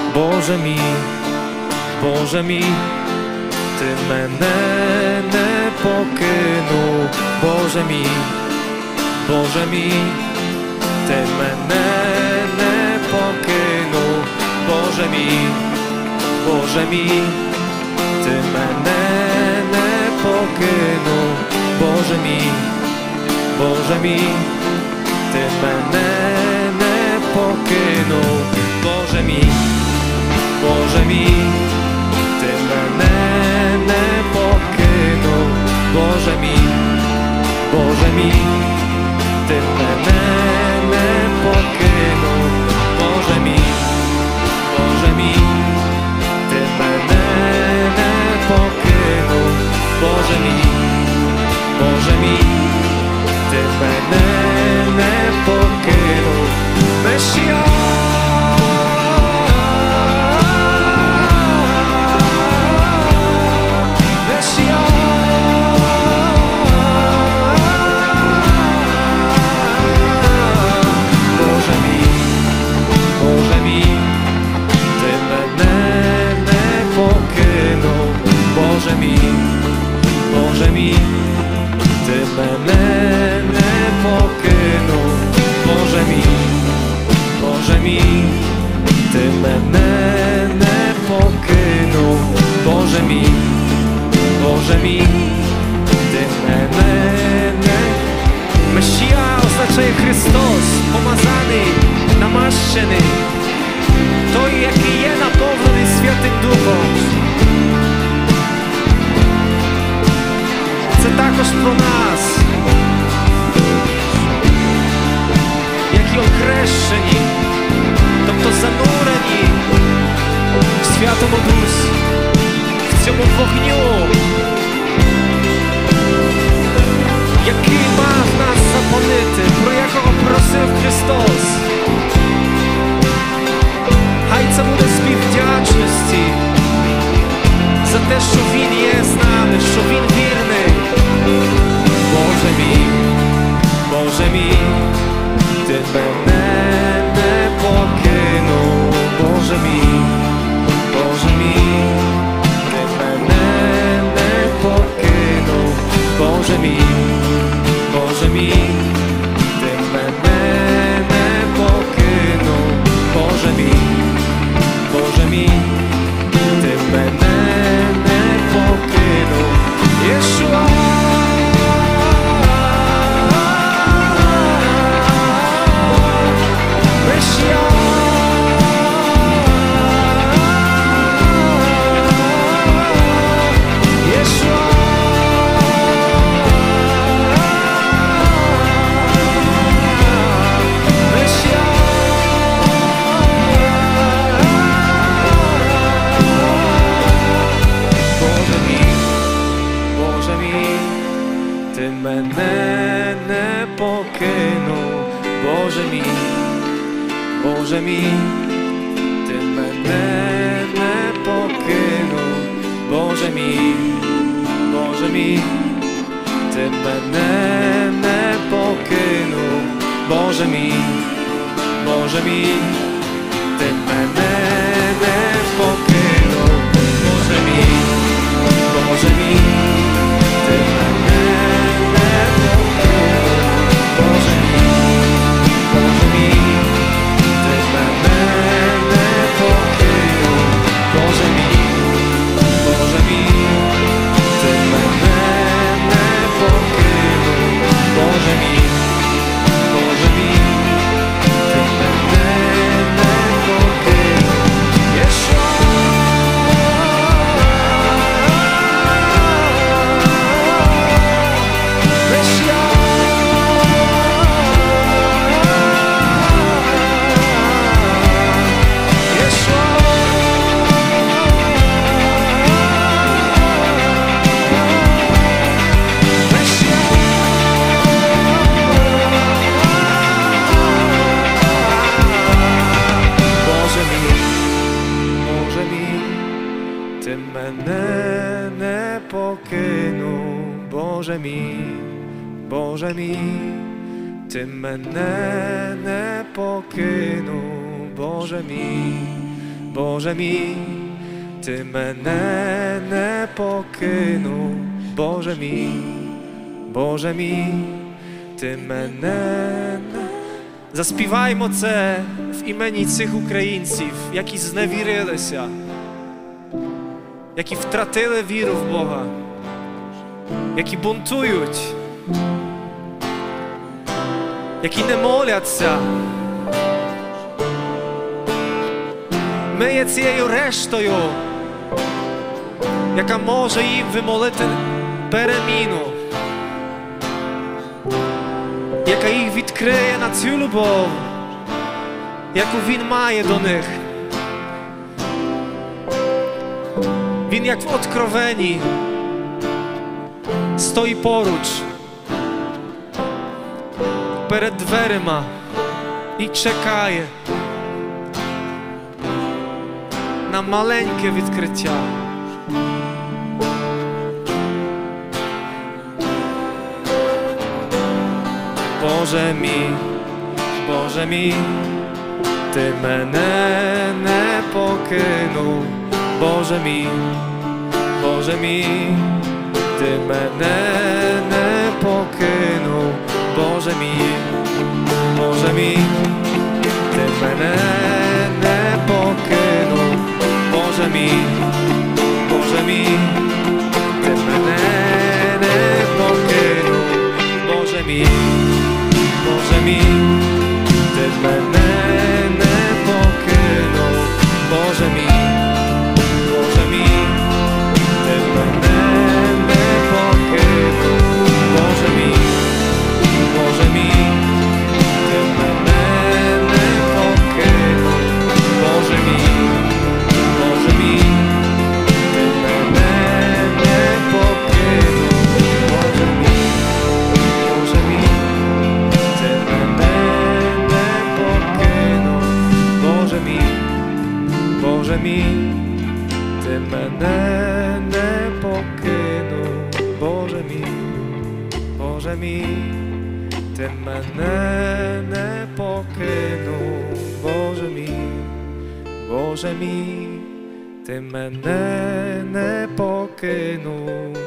Боже мій, Боже мій, ти мене не покинув, Боже мій, Боже мій, ти мене не покинув, Боже мій, Боже мій, ти мене не покинув, Боже мій, Боже мій, ти мене не покинув, Боже мій, Боже мій, ти мене не покинув, Боже мій, Боже мій, ти мене не покинув, Боже мій, Боже мій, ти мене не покинув, Боже мій, Боже мій, ти мене не покинув, Месія. Боже мій, Боже мій, ти мене не покинув, Боже мій, Боже мій, ти мене не покинув, Боже мій, Боже мій, ти мене не... Месія означає Христос, помазаний, намащений, той, який є наповнений Святим Духом. Це також про нас, які окрещені, тобто занурені в Святому Дусі, в цьому вогню, який мав нас запалити, про якого просив Христос. Хай це буде спів вдячності за те, що Він є з нами, що Він вірний. Боже мій, Боже мій, ти мене не покинув, Боже мій, Боже мій, ти мене не покинув, Боже мій, Боже мій, ти мене не покинув, Боже мій, Боже мій, ти мене не покинув, Єшуа. Ти мене не покинув, Боже мій, Боже мій, ти мене не покинув, Боже мій, Боже мій, ти мене не покинув, Боже мій, Боже мій, ти мене не покинув, Боже мій, Боже мій, ти мене не покинув, Боже мій, Боже мій, ти мене не покинув, Боже мій, Боже мій, ти мене не покинув, Боже мій, Боже мій, ти мене не покинув, Єшуа. Ти мене не покинув, Боже мій, Боже мій, ти мене не покинув, Боже мій, Боже мій, ти мене не покинув, Боже мій, Боже мій, ти мене не... Заспіваймо це в імені цих українців, які зневірилися, які втратили віру в Бога, які бунтують, які не моляться. Ми є цією рештою, яка може їм вимолити переміну, яка їх відкриє на цю любов, яку Він має до них. Він, як в Откровенні, стоїть поруч, перед дверима і чекає на маленьке відкриття. Боже мій, Боже мій, ти мене не покинув, Боже мій, Боже мій, ти мене не покинув, Боже мій, Боже мій, ти мене не покинув, Боже мій, Боже мій, ти мене не покинув, Боже мій, Боже мій, ти мене не покинув, Боже мій, Боже мій, ти мене не покинув, Боже мій, Боже мій, ти мене не покинув, Боже мій, Боже мій, ти мене не покинув, Боже мій, Боже мій, ти мене не покинув, Боже мій, Боже мій, ти мене не покинув, Боже мій, Боже мій, ти мене не покинув, Боже мій, Боже мій, ти мене не покинув,